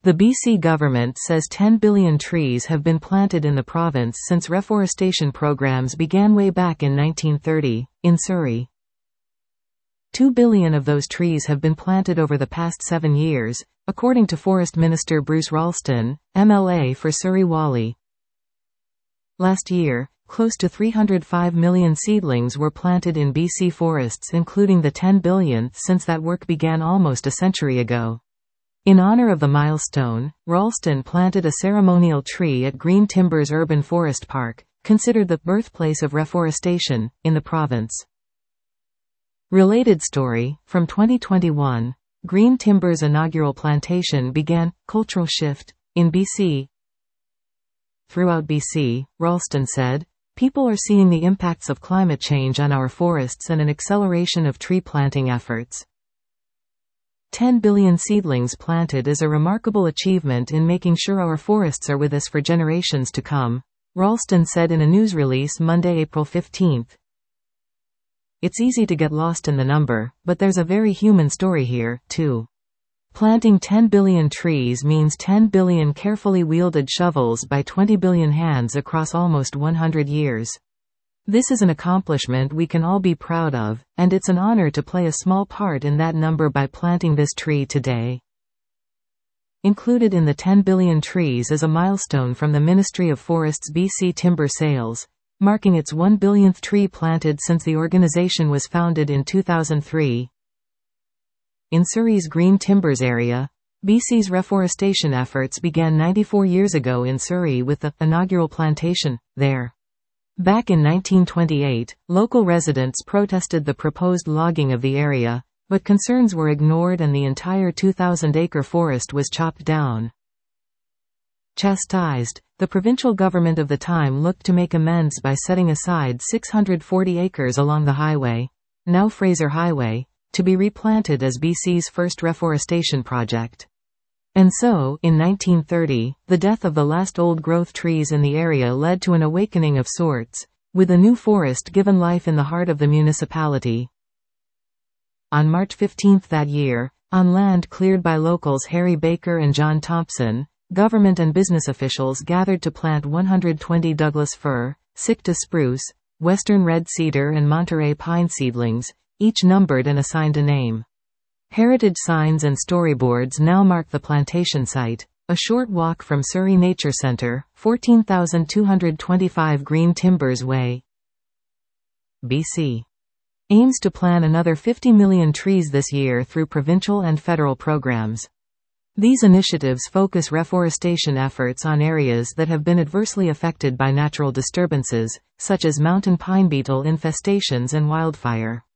The BC government says 10 billion trees have been planted in the province since reforestation programs began way back in 1930, in Surrey. 2 billion of those trees have been planted over the past 7 years, according to Forest Minister Bruce Ralston, MLA for Surrey-Whalley. Last year, close to 305 million seedlings were planted in BC forests, including the 10 billionth since that work began almost a century ago. In honor of the milestone, Ralston planted a ceremonial tree at Green Timbers Urban Forest Park, considered the birthplace of reforestation in the province. Related story, from 2021, Green Timbers' inaugural plantation began cultural shift in BC. Throughout BC, Ralston said, people are seeing the impacts of climate change on our forests and an acceleration of tree planting efforts. 10 billion seedlings planted is a remarkable achievement in making sure our forests are with us for generations to come, Ralston said in a news release Monday, April 15. It's easy to get lost in the number, but there's a very human story here, too. Planting 10 billion trees means 10 billion carefully wielded shovels by 20 billion hands across almost 100 years. This is an accomplishment we can all be proud of, and it's an honor to play a small part in that number by planting this tree today. Included in the 10 billion trees is a milestone from the Ministry of Forests' BC Timber Sales, marking its 1 billionth tree planted since the organization was founded in 2003. In Surrey's Green Timbers area, BC's reforestation efforts began 94 years ago in Surrey with the inaugural plantation there. Back in 1928, local residents protested the proposed logging of the area, but concerns were ignored and the entire 2,000-acre forest was chopped down. Chastised, the provincial government of the time looked to make amends by setting aside 640 acres along the highway, now Fraser Highway, to be replanted as BC's first reforestation project. And so, in 1930, the death of the last old-growth trees in the area led to an awakening of sorts, with a new forest given life in the heart of the municipality. On March 15 that year, on land cleared by locals Harry Baker and John Thompson, government and business officials gathered to plant 120 Douglas fir, Sitka spruce, western red cedar and Monterey pine seedlings, each numbered and assigned a name. Heritage signs and storyboards now mark the plantation site, a short walk from Surrey Nature Centre, 14,225 Green Timbers Way. BC aims to plant another 50 million trees this year through provincial and federal programs. These initiatives focus reforestation efforts on areas that have been adversely affected by natural disturbances, such as mountain pine beetle infestations and wildfire.